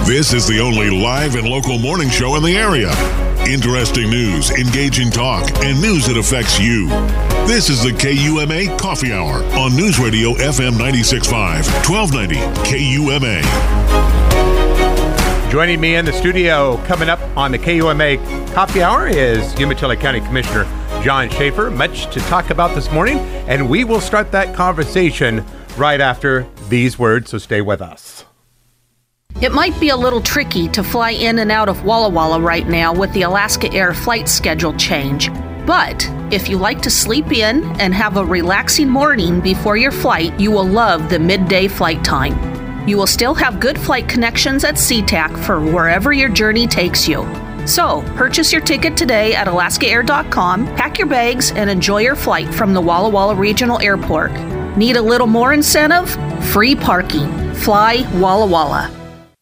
This is the only live and local morning show in the area. Interesting news, engaging talk, and news that affects you. This is the KUMA Coffee Hour on News Radio FM 96.5, 1290 KUMA. Joining me in the studio coming up on the KUMA Coffee Hour is Umatilla County Commissioner John Schaefer. Much to talk about this morning, and we will start that conversation right after these words, so stay with us. It might be a little tricky to fly in and out of Walla Walla right now with the Alaska Air flight schedule change. But if you like to sleep in and have a relaxing morning before your flight, you will love the midday flight time. You will still have good flight connections at SeaTac for wherever your journey takes you. So, purchase your ticket today at alaskaair.com, pack your bags, and enjoy your flight from the Walla Walla Regional Airport. Need a little more incentive? Free parking. Fly Walla Walla.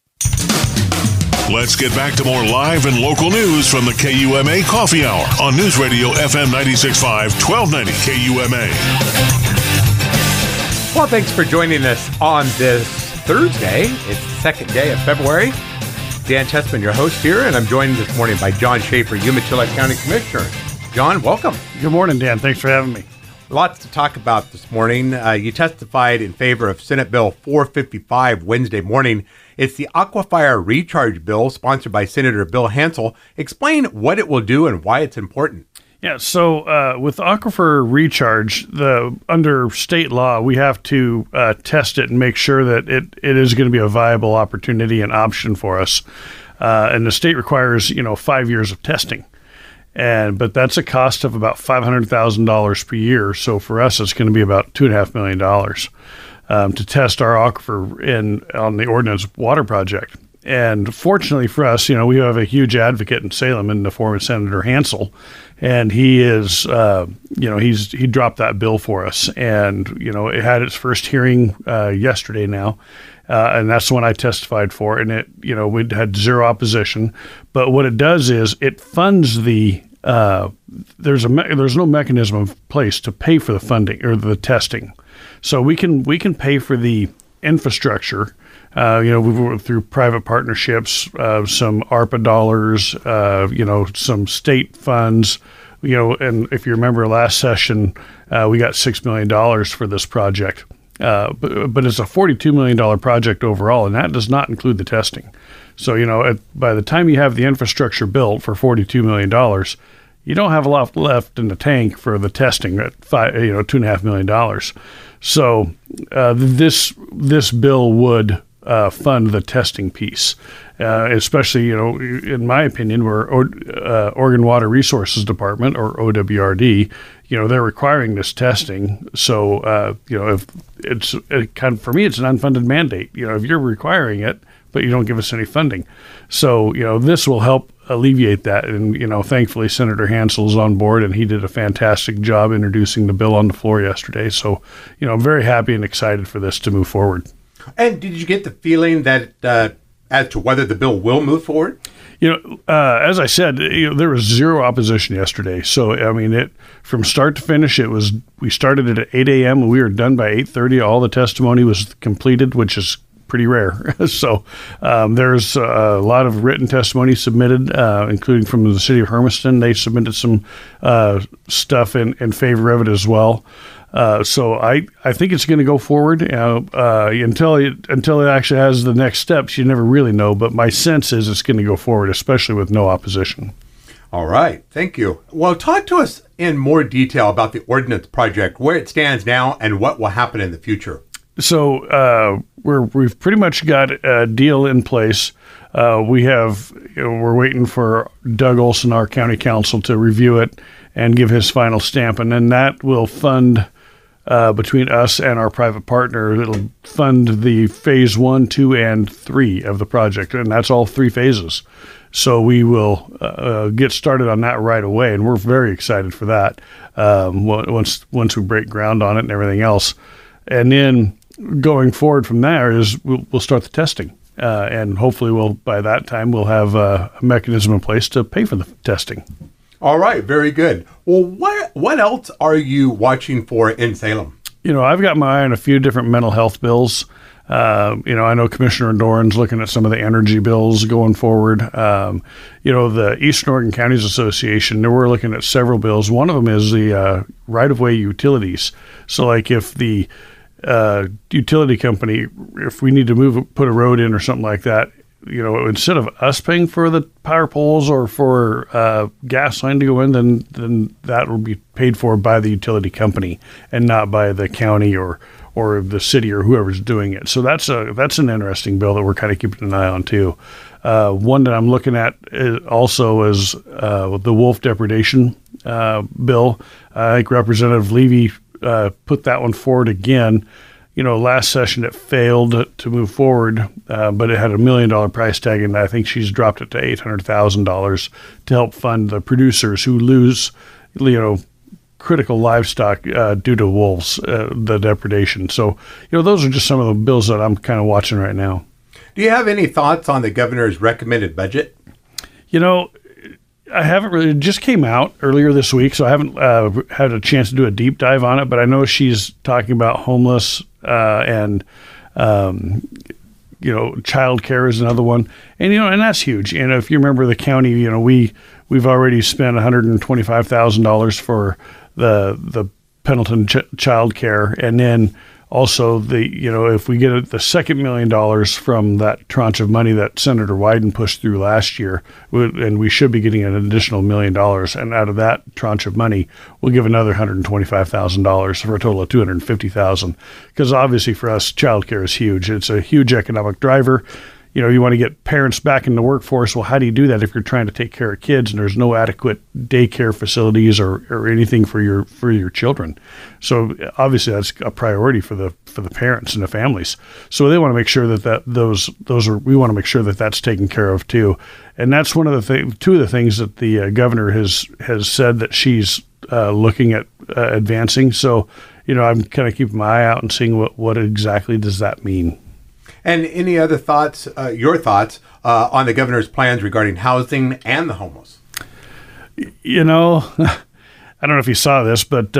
Let's get back to more live and local news from the KUMA Coffee Hour on News Radio FM 96.5, 1290 KUMA. Well, thanks for joining us on this Thursday. It's the second day of February. Dan Tessman, your host here, and I'm joined this morning by John Schaefer, Umatilla County Commissioner. John, welcome. Good morning, Dan. Thanks for having me. Lots to talk about this morning. You testified in favor of Senate Bill 455 Wednesday morning. It's the Aquifer Recharge Bill sponsored by Senator Bill Hansel. Explain what it will do and why it's important. Yeah, so with Aquifer Recharge, under state law, we have to test it and make sure that it is going to be a viable opportunity and option for us. And the state requires, 5 years of testing. But that's a cost of about $500,000 per year. So for us, it's going to be about $2.5 million to test our aquifer on the Ordnance Water Project. And fortunately for us, we have a huge advocate in Salem in the form of Senator Hansel, and he is, he dropped that bill for us, and it had its first hearing yesterday now, and that's the one I testified for, and it, we had zero opposition. But what it does is it funds the there's no mechanism in place to pay for the funding or the testing, so we can pay for the infrastructure. We've worked through private partnerships, some ARPA dollars, some state funds, and if you remember last session, we got $6 million for this project. But it's a $42 million project overall, and that does not include the testing. So, by the time you have the infrastructure built for $42 million, you don't have a lot left in the tank for the testing at $2.5 million. So, this bill would fund the testing piece, especially, in my opinion, where Oregon Water Resources Department, or OWRD, they're requiring this testing. So, if for me, it's an unfunded mandate. If you're requiring it, but you don't give us any funding. So, this will help alleviate that. And, thankfully, Senator Hansel's on board, and he did a fantastic job introducing the bill on the floor yesterday. So, I'm very happy and excited for this to move forward. And did you get the feeling that as to whether the bill will move forward? As I said, there was zero opposition yesterday. So, from start to finish, we started it at 8 a.m. and we were done by 8:30. All the testimony was completed, which is pretty rare. So there's a lot of written testimony submitted, including from the city of Hermiston. They submitted some stuff in favor of it as well. So I think it's going to go forward until it actually has the next steps. You never really know, but my sense is it's going to go forward, especially with no opposition. All right. Thank you. Well, talk to us in more detail about the Ordnance Project, where it stands now and what will happen in the future. So we've pretty much got a deal in place. We're waiting for Doug Olson, our county council, to review it and give his final stamp, and then that will fund between us and our private partner. It'll fund the phase 1, 2, and 3 of the project, and that's all 3 phases. So we will get started on that right away, and we're very excited for that once we break ground on it and everything else. And then going forward from there is we'll start the testing, and hopefully by that time we'll have a mechanism in place to pay for the testing. All right, very good. Well, what else are you watching for in Salem? I've got my eye on a few different mental health bills. I know Commissioner Doran's looking at some of the energy bills going forward. The Eastern Oregon Counties Association, we're looking at several bills. One of them is the right-of-way utilities. So like if the utility company, if we need to put a road in or something like that, instead of us paying for the power poles or for gas line to go in, then that will be paid for by the utility company and not by the county or the city or whoever's doing it. So that's an interesting bill that we're kind of keeping an eye on too. One that I'm looking at also is the wolf depredation bill. I think Representative Levy put that one forward again. Last session it failed to move forward, but it had $1 million price tag, and I think she's dropped it to $800,000 to help fund the producers who lose, critical livestock due to wolves, the depredation. So, those are just some of the bills that I'm kind of watching right now. Do you have any thoughts on the governor's recommended budget? I haven't really, it just came out earlier this week, so I haven't had a chance to do a deep dive on it, but I know she's talking about homeless and child care is another one. And, and that's huge. And if you remember the county, we've already spent $125,000 for the Pendleton child care. And then also if we get the second $1 million from that tranche of money that Senator Wyden pushed through last year, and we should be getting an additional $1 million. And out of that tranche of money, we'll give another $125,000 for a total of $250,000. Because obviously for us, childcare is huge. It's a huge economic driver. You want to get parents back in the workforce. Well, how do you do that if you're trying to take care of kids and there's no adequate daycare facilities or anything for your children? So obviously that's a priority for the parents and the families. So they want to make sure we want to make sure that that's taken care of too. And that's two of the things that the governor has said that she's looking at advancing. So I'm kind of keeping my eye out and seeing what exactly does that mean. And any other thoughts, your thoughts, on the governor's plans regarding housing and the homeless? I don't know if you saw this, but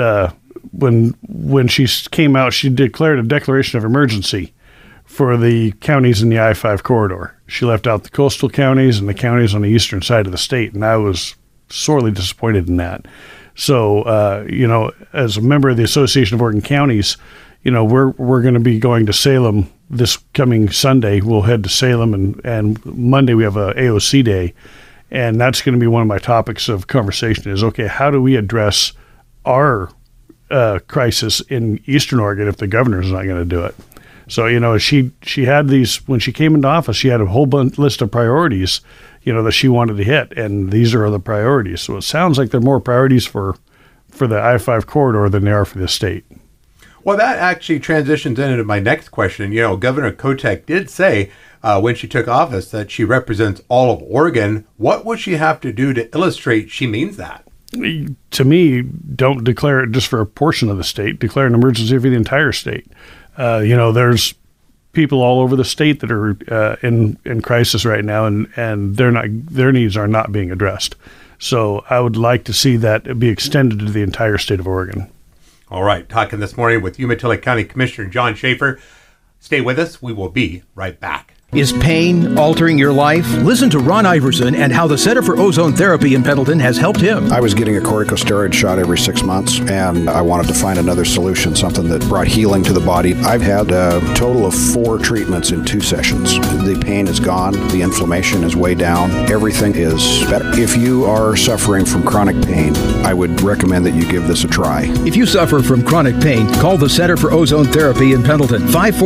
when she came out, she declared a declaration of emergency for the counties in the I-5 corridor. She left out the coastal counties and the counties on the eastern side of the state, and I was sorely disappointed in that. So, as a member of the Association of Oregon Counties, we're going to be going to Salem this coming Sunday. We'll head to Salem, and Monday we have a AOC day, and that's going to be one of my topics of conversation is, okay, how do we address our crisis in Eastern Oregon if the governor's not going to do it? So, she had these, when she came into office, she had a whole list of priorities, that she wanted to hit, and these are the priorities. So it sounds like they're more priorities for the I-5 corridor than they are for the state. Well, that actually transitions into my next question. Governor Kotek did say when she took office that she represents all of Oregon. What would she have to do to illustrate she means that? To me, don't declare it just for a portion of the state. Declare an emergency for the entire state. There's people all over the state that are in crisis right now, and their needs are not being addressed. So I would like to see that be extended to the entire state of Oregon. All right. Talking this morning with Umatilla County Commissioner John Schaefer. Stay with us. We will be right back. Is pain altering your life? Listen to Ron Iverson and how the Center for Ozone Therapy in Pendleton has helped him. I was getting a corticosteroid shot every 6 months, and I wanted to find another solution, something that brought healing to the body. I've had a total of 4 treatments in 2 sessions. The pain is gone. The inflammation is way down. Everything is better. If you are suffering from chronic pain, I would recommend that you give this a try. If you suffer from chronic pain, call the Center for Ozone Therapy in Pendleton,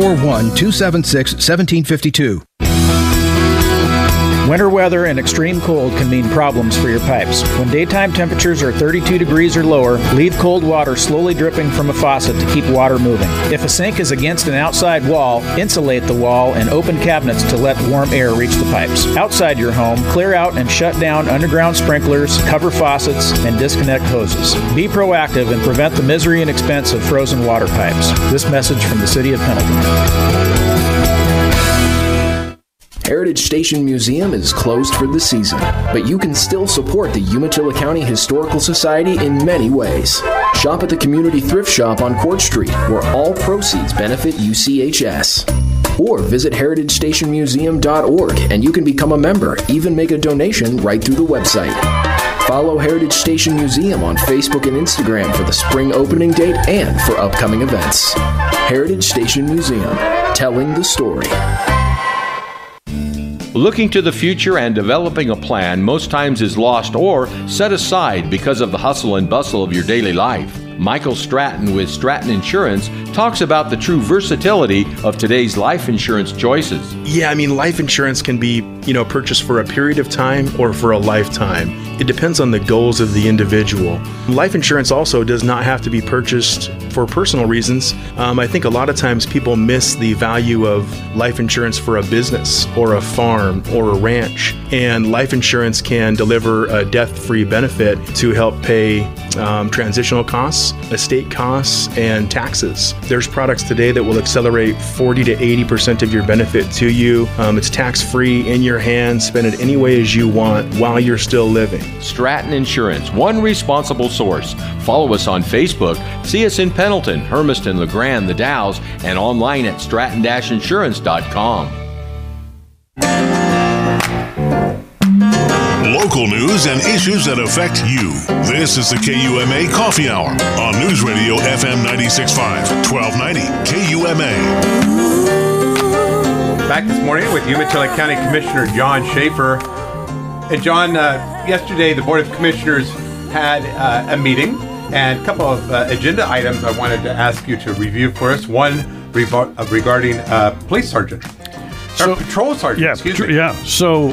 541-276-1752. Winter weather and extreme cold can mean problems for your pipes. When daytime temperatures are 32 degrees or lower, leave cold water slowly dripping from a faucet to keep water moving. If a sink is against an outside wall, insulate the wall and open cabinets to let warm air reach the pipes. Outside your home, clear out and shut down underground sprinklers, cover faucets, and disconnect hoses. Be proactive and prevent the misery and expense of frozen water pipes. This message from the City of Pendleton. Heritage Station Museum is closed for the season, but you can still support the Umatilla County Historical Society in many ways. Shop at the Community Thrift Shop on Court Street, where all proceeds benefit UCHS. Or visit heritagestationmuseum.org and you can become a member, even make a donation right through the website. Follow Heritage Station Museum on Facebook and Instagram for the spring opening date and for upcoming events. Heritage Station Museum, telling the story. Looking to the future and developing a plan most times is lost or set aside because of the hustle and bustle of your daily life. Michael Stratton with Stratton Insurance talks about the true versatility of today's life insurance choices. Yeah, life insurance can be, purchased for a period of time or for a lifetime. It depends on the goals of the individual. Life insurance also does not have to be purchased for personal reasons. I think a lot of times people miss the value of life insurance for a business or a farm or a ranch. And life insurance can deliver a death-free benefit to help pay transitional costs, estate costs, and taxes. There's products today that will accelerate 40 to 80% of your benefit to you. It's tax-free, in your hands, spend it any way as you want while you're still living. Stratton Insurance, one responsible source. Follow us on Facebook. See us in Pendleton, Hermiston, LeGrand, The Dalles, and online at stratton-insurance.com. Local news and issues that affect you. This is the KUMA Coffee Hour on News Radio FM 96.5, 1290 KUMA. Back this morning with Umatilla County Commissioner John Schaefer. And John, yesterday the Board of Commissioners had a meeting and a couple of agenda items I wanted to ask you to review for us. One regarding police sergeant. Or patrol sergeant, excuse me. Yeah, so...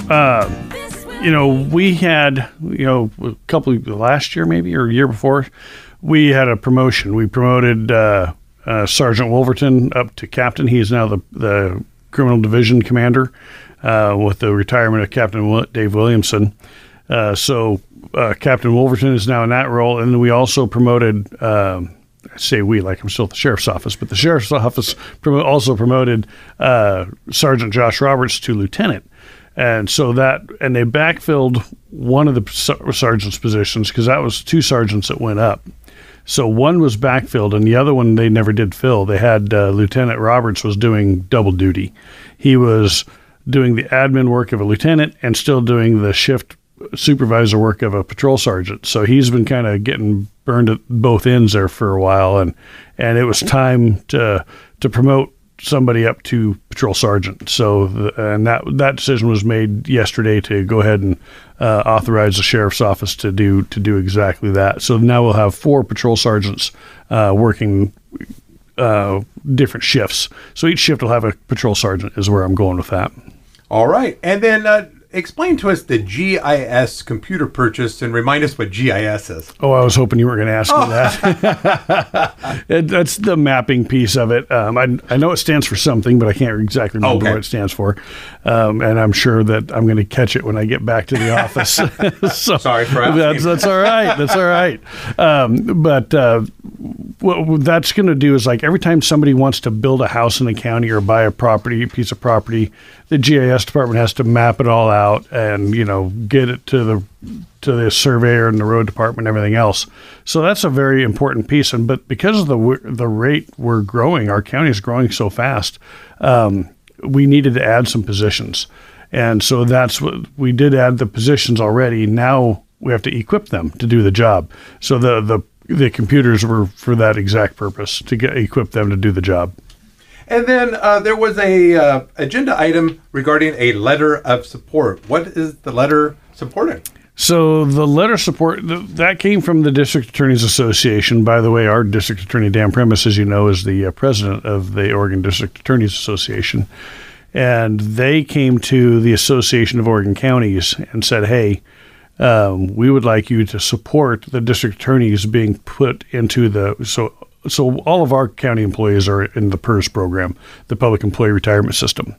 we had, a couple of last year maybe or a year before, we had a promotion. We promoted Sergeant Wolverton up to captain. He is now the criminal division commander with the retirement of Captain Dave Williamson. So Captain Wolverton is now in that role. And then we also promoted, I say we like I'm still at the sheriff's office, but the sheriff's office also promoted Sergeant Josh Roberts to lieutenant. And so they backfilled one of the sergeant's positions because that was two sergeants that went up. So one was backfilled and the other one they never did fill. They had Lieutenant Roberts was doing double duty. He was doing the admin work of a lieutenant and still doing the shift supervisor work of a patrol sergeant. So he's been kind of getting burned at both ends there for a while. And it was time to promote somebody up to patrol sergeant. So, that decision was made yesterday to go ahead and authorize the sheriff's office to do exactly that. So now we'll have 4 patrol sergeants working different shifts. So each shift will have a patrol sergeant is where I'm going with that. All right. And then explain to us the GIS computer purchase and remind us what GIS is. Oh, I was hoping you were going to ask me that. That's the mapping piece of it. I know it stands for something, but I can't exactly remember what it stands for. And I'm sure that I'm going to catch it when I get back to the office. So sorry for asking. That's all right. That's all right. But what that's going to do is like every time somebody wants to build a house in the county or buy a piece of property, the GIS department has to map it all out and, get it to the surveyor and the road department and everything else. So that's a very important piece. But because of the rate we're growing, our county is growing so fast, we needed to add some positions. And so that's what we did, add the positions already. Now we have to equip them to do the job. So the computers were for that exact purpose, to equip them to do the job. And then there was a agenda item regarding a letter of support. What is the letter supporting? So the letter support, that came from the District Attorneys Association. By the way, our District Attorney, Dan Premis, as you know, is the president of the Oregon District Attorneys Association. And they came to the Association of Oregon Counties and said, hey, we would like you to support the district attorneys being put into So all of our county employees are in the PERS program, the Public Employee Retirement System.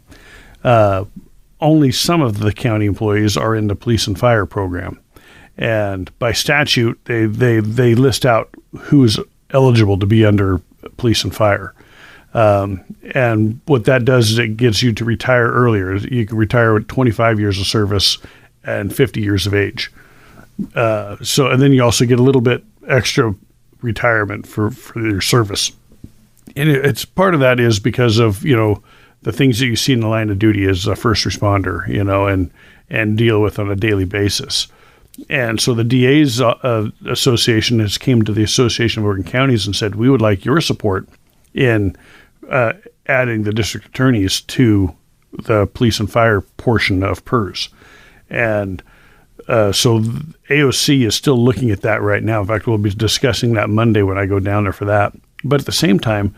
Only some of the county employees are in the Police and Fire program. And by statute, they list out who's eligible to be under Police and Fire. And what that does is it gets you to retire earlier. You can retire with 25 years of service and 50 years of age. And then you also get a little bit extra retirement for your service. And it's part of that is because of, the things that you see in the line of duty as a first responder, and deal with on a daily basis. And so the DA's association has came to the Association of Oregon Counties and said, we would like your support in adding the district attorneys to the police and fire portion of PERS. And so AOC is still looking at that right now. In fact, we'll be discussing that Monday when I go down there for that. But at the same time,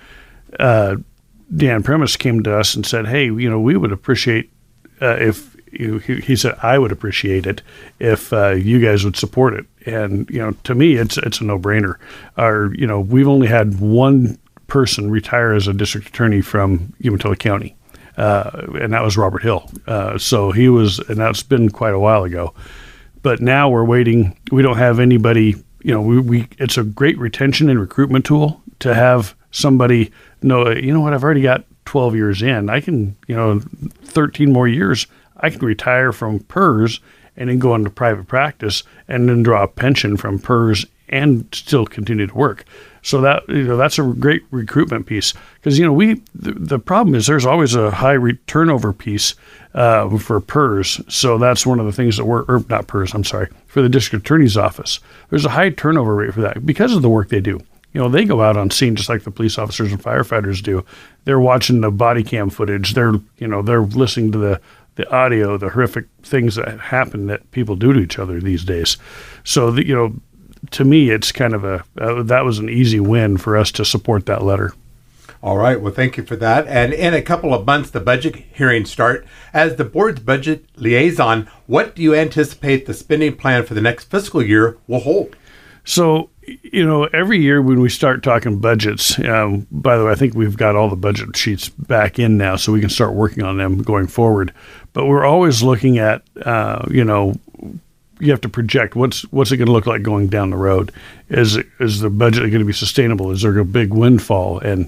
Dan Premis came to us and said, hey, we would appreciate if he said, I would appreciate it if you guys would support it. And, to me, it's a no-brainer. We've only had one person retire as a district attorney from Umatilla County, and that was Robert Hill. So he was, and that's been quite a while ago. But now we're waiting. We don't have anybody, it's a great retention and recruitment tool to have somebody know, I've already got 12 years in. I can, 13 more years, I can retire from PERS and then go into private practice and then draw a pension from PERS and still continue to work. So that, that's a great recruitment piece, because, the problem is there's always a high turnover piece for PERS. So that's one of the things that not PERS, for the district attorney's office. There's a high turnover rate for that because of the work they do. They go out on scene just like the police officers and firefighters do. They're watching the body cam footage. They're listening to the audio, the horrific things that happen that people do to each other these days. So, to me, it's kind of that was an easy win for us to support that letter. All right. Well, thank you for that. And in a couple of months, the budget hearings start. As the board's budget liaison, what do you anticipate the spending plan for the next fiscal year will hold? So, every year when we start talking budgets, by the way, I think we've got all the budget sheets back in now, so we can start working on them going forward. But we're always looking at, you have to project what's it going to look like going down the road. Is the budget going to be sustainable? Is there a big windfall? And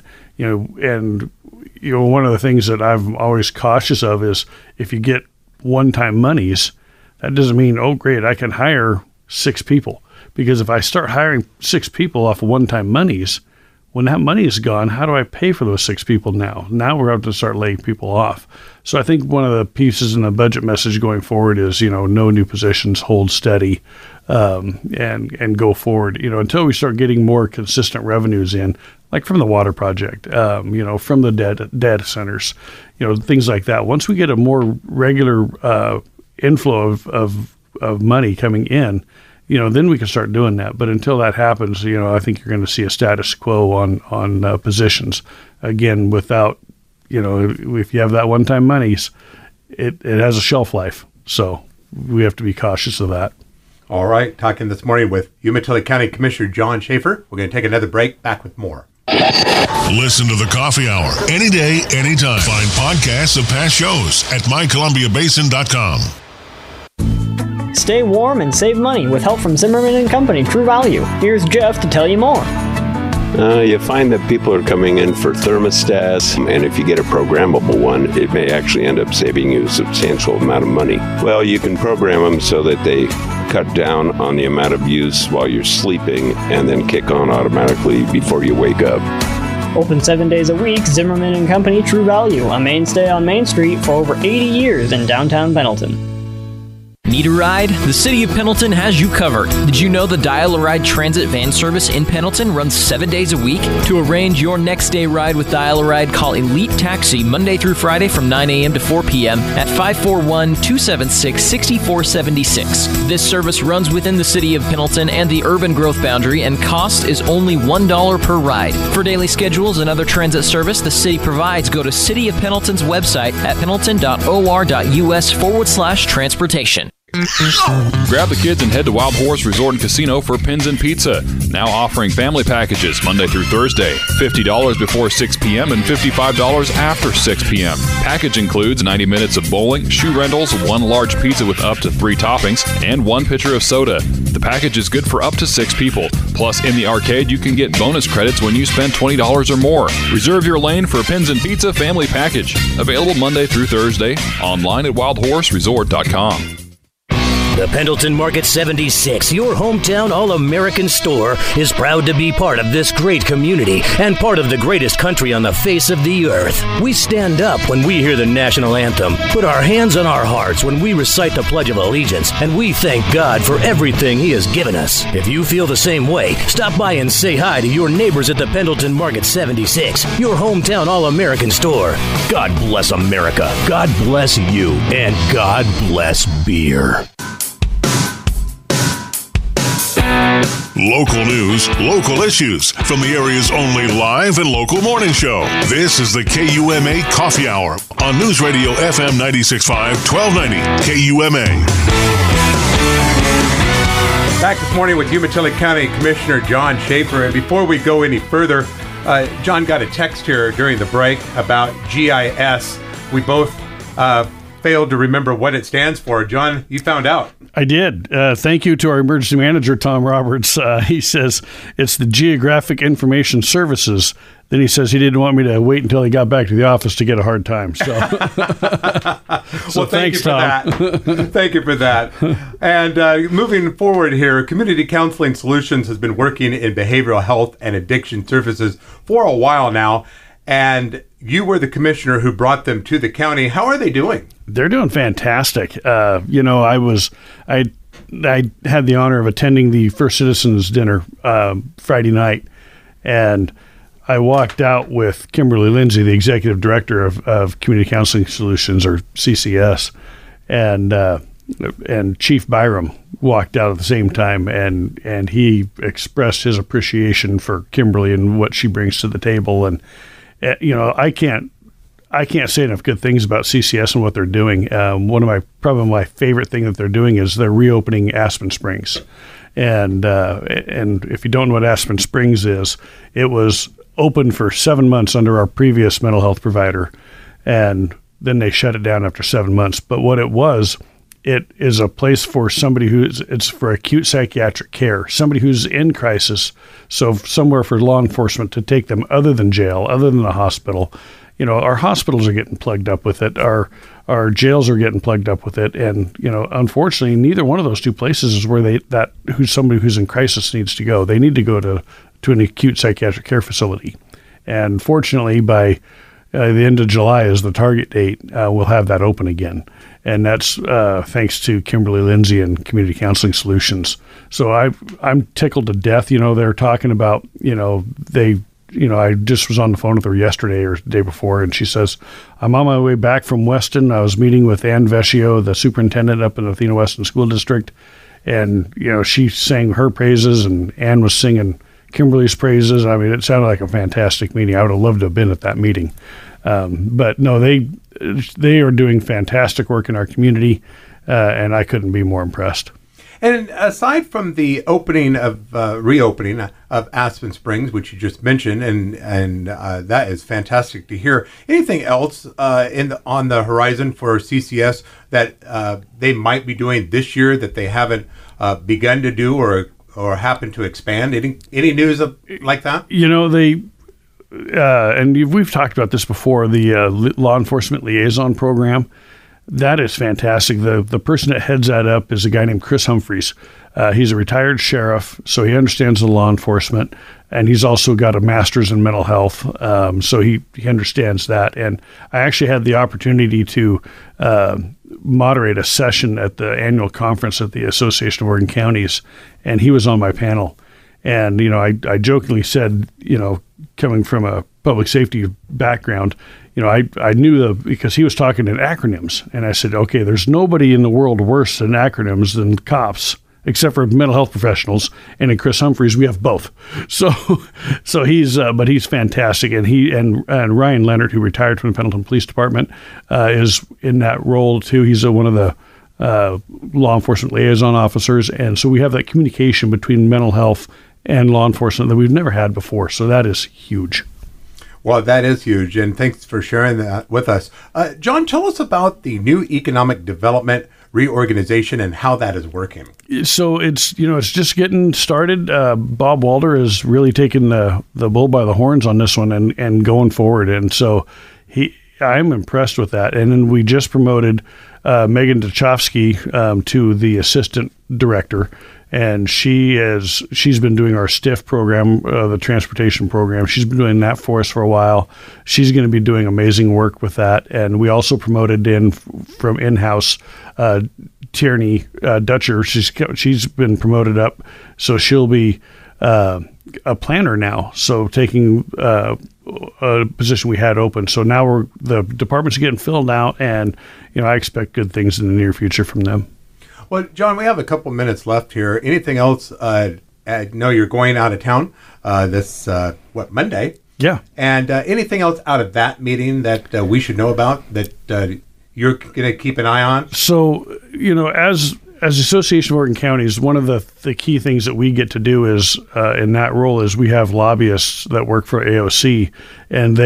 one of the things that I'm always cautious of is if you get one-time monies, that doesn't mean, oh, great, I can hire 6 people. Because if I start hiring 6 people off of one-time monies, when that money is gone, how do I pay for those 6 people now? Now we're going to start laying people off. So I think one of the pieces in the budget message going forward is, no new positions, hold steady, and go forward, until we start getting more consistent revenues in, like from the water project, from the data centers, things like that. Once we get a more regular inflow of money coming in, then we can start doing that. But until that happens, I think you're going to see a status quo on positions. Again, without, if you have that one-time monies, it has a shelf life. So we have to be cautious of that. All right. Talking this morning with Umatilla County Commissioner John Schaefer. We're going to take another break. Back with more. Listen to the Coffee Hour any day, anytime. Find podcasts of past shows at mycolumbiabasin.com. Stay warm and save money with help from Zimmerman & Company True Value. Here's Jeff to tell you more. You find that people are coming in for thermostats, and if you get a programmable one, it may actually end up saving you a substantial amount of money. Well, you can program them so that they cut down on the amount of use while you're sleeping and then kick on automatically before you wake up. Open 7 days a week, Zimmerman & Company True Value, a mainstay on Main Street for over 80 years in downtown Pendleton. Need a ride? The City of Pendleton has you covered. Did you know the Dial-A-Ride transit van service in Pendleton runs 7 days a week? To arrange your next day ride with Dial-A-Ride, call Elite Taxi Monday through Friday from 9 a.m. to 4 p.m. at 541-276-6476. This service runs within the City of Pendleton and the urban growth boundary, and cost is only $1 per ride. For daily schedules and other transit service the city provides, go to City of Pendleton's website at pendleton.or.us/transportation. Grab the kids and head to Wild Horse Resort and Casino for Pins and Pizza. Now offering family packages Monday through Thursday. $50 before 6 p.m. and $55 after 6 p.m. Package includes 90 minutes of bowling, shoe rentals, 1 large pizza with up to 3 toppings, and 1 pitcher of soda. The package is good for up to 6 people. Plus, in the arcade, you can get bonus credits when you spend $20 or more. Reserve your lane for Pins and Pizza family package. Available Monday through Thursday. Online at wildhorseresort.com. The Pendleton Market 76, your hometown all-American store, is proud to be part of this great community and part of the greatest country on the face of the earth. We stand up when we hear the national anthem, put our hands on our hearts when we recite the Pledge of Allegiance, and we thank God for everything He has given us. If you feel the same way, stop by and say hi to your neighbors at the Pendleton Market 76, your hometown all-American store. God bless America, God bless you, and God bless beer. Local news, local issues from the area's only live and local morning show. This is the KUMA Coffee Hour on News Radio FM 96.5, 1290 KUMA. Back this morning with Umatilla County Commissioner John Schaefer. And before we go any further, John got a text here during the break about GIS. We both failed to remember what it stands for. John, you found out. I did. Thank you to our emergency manager, Tom Roberts. He says it's the Geographic Information Services. Then he says he didn't want me to wait until he got back to the office to get a hard time. So, well, thanks, Tom. Thank you for that. And moving forward here, Community Counseling Solutions has been working in behavioral health and addiction services for a while now. And you were the commissioner who brought them to the county. How are they doing? They're doing fantastic. I had the honor of attending the First Citizens Dinner Friday night, and I walked out with Kimberly Lindsay, the executive director of Community Counseling Solutions, or CCS, and Chief Byram walked out at the same time, and he expressed his appreciation for Kimberly and what she brings to the table. And I can't say enough good things about CCS and what they're doing. Probably my favorite thing that they're doing is they're reopening Aspen Springs. And if you don't know what Aspen Springs is, it was open for 7 months under our previous mental health provider, and then they shut it down after 7 months. But what it is a place for somebody it's for acute psychiatric care, somebody who's in crisis. So somewhere for law enforcement to take them other than jail, other than the hospital. Our hospitals are getting plugged up with it. Our jails are getting plugged up with it. And, unfortunately, neither one of those two places is where somebody who's in crisis needs to go. They need to go to an acute psychiatric care facility. And fortunately, by the end of July is the target date, we'll have that open again. And that's thanks to Kimberly Lindsay and Community Counseling Solutions. So I'm tickled to death. They're talking about, I just was on the phone with her yesterday or the day before, and she says, I'm on my way back from Weston. I was meeting with Ann Vecchio, the superintendent up in the Athena Weston School District. And, she sang her praises, and Ann was singing Kimberly's praises. I mean, it sounded like a fantastic meeting. I would have loved to have been at that meeting. But no, they are doing fantastic work in our community, and I couldn't be more impressed. And aside from the reopening of Aspen Springs, which you just mentioned, and that is fantastic to hear, anything else on the horizon for CCS that they might be doing this year that they haven't begun to do or happen to expand? Any news like that? And we've talked about this before, the law enforcement liaison program. That is fantastic. The person that heads that up is a guy named Chris Humphreys. He's a retired sheriff, so he understands the law enforcement, and he's also got a master's in mental health, so he understands that. And I actually had the opportunity to moderate a session at the annual conference at the Association of Oregon Counties, and he was on my panel. And, I jokingly said, coming from a public safety background, I knew because he was talking in acronyms, and I said, okay, there's nobody in the world worse than acronyms than cops, except for mental health professionals. And in Chris Humphreys, we have both. So but he's fantastic. And and Ryan Leonard, who retired from the Pendleton Police Department, is in that role too. He's one of the law enforcement liaison officers. And so we have that communication between mental health and law enforcement that we've never had before. So that is huge. Well, that is huge, and thanks for sharing that with us. John, tell us about the new economic development reorganization and how that is working. So it's just getting started. Bob Walter has really taken the bull by the horns on this one and going forward. And so I'm impressed with that. And then we just promoted Megan Dachowski to the assistant director, and she's been doing our STIF program, the transportation program. She's been doing that for us for a while. She's going to be doing amazing work with that. And we also promoted from in-house Tierney Dutcher. She's been promoted up, so she'll be a planner now. So taking a position we had open. So now the department's getting filled out, and I expect good things in the near future from them. Well, John, we have a couple minutes left here. Anything else? I know you're going out of town this Monday? Yeah. And anything else out of that meeting that we should know about that you're going to keep an eye on? So, as the Association of Oregon Counties, one of the key things that we get to do is in that role is we have lobbyists that work for AOC, and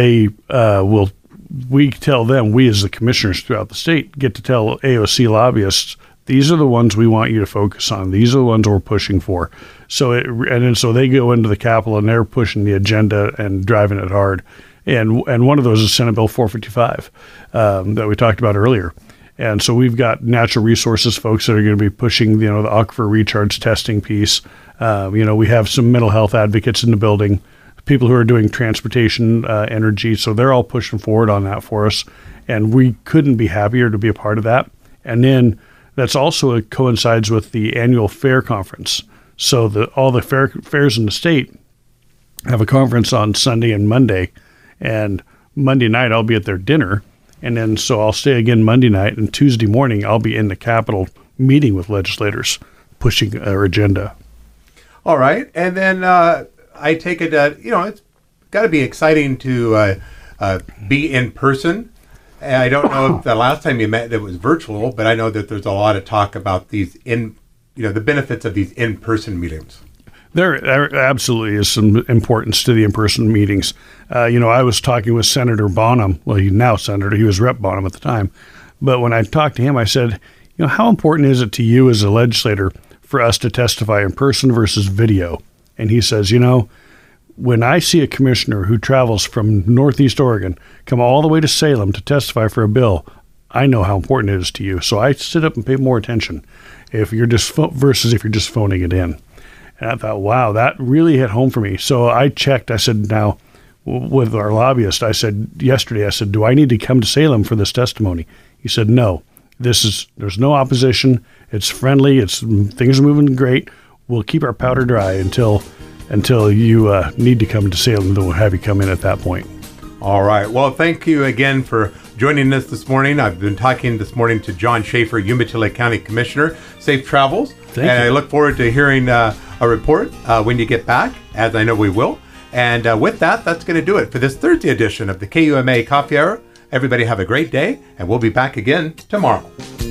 we tell them, we as the commissioners throughout the state get to tell AOC lobbyists, these are the ones we want you to focus on. These are the ones we're pushing for. So they go into the Capitol and they're pushing the agenda and driving it hard. And one of those is Senate Bill 455 that we talked about earlier. And so we've got natural resources folks that are going to be pushing, the aquifer recharge testing piece. We have some mental health advocates in the building, people who are doing transportation, energy. So they're all pushing forward on that for us. And we couldn't be happier to be a part of that. And then that's also coincides with the annual fair conference. So all the fairs in the state have a conference on Sunday and Monday. And Monday night I'll be at their dinner. And then so I'll stay again Monday night, and Tuesday morning I'll be in the Capitol meeting with legislators, pushing our agenda. All right. And then I take it, it's got to be exciting to be in person. And I don't know if the last time you met it was virtual, but I know that there's a lot of talk about these the benefits of these in-person meetings. There absolutely is some importance to the in-person meetings. I was talking with Senator Bonham. Well, he's now Senator. He was Rep. Bonham at the time. But when I talked to him, I said, how important is it to you as a legislator for us to testify in person versus video? And he says, when I see a commissioner who travels from Northeast Oregon come all the way to Salem to testify for a bill, I know how important it is to you. So I sit up and pay more attention versus if you're just phoning it in. And I thought, wow, that really hit home for me. So I checked. I said, now, with our lobbyist, yesterday, do I need to come to Salem for this testimony? He said, no. There's no opposition. It's friendly. Things are moving great. We'll keep our powder dry until you need to come to Salem. Then we'll have you come in at that point. All right. Well, thank you again for joining us this morning. I've been talking this morning to John Schaefer, Umatilla County Commissioner. Safe travels. Thank you. I look forward to hearing a report when you get back, as I know we will. And with that, that's going to do it for this Thursday edition of the KUMA Coffee Hour. Everybody have a great day, and we'll be back again tomorrow.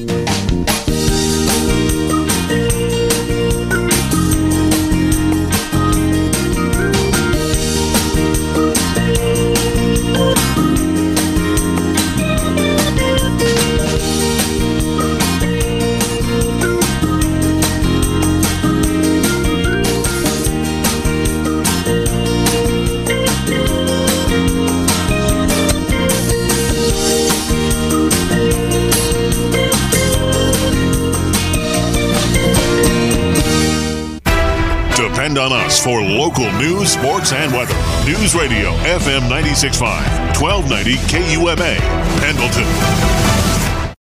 Depend on us for local news, sports, and weather. News Radio FM 96.5, 1290 KUMA, Pendleton.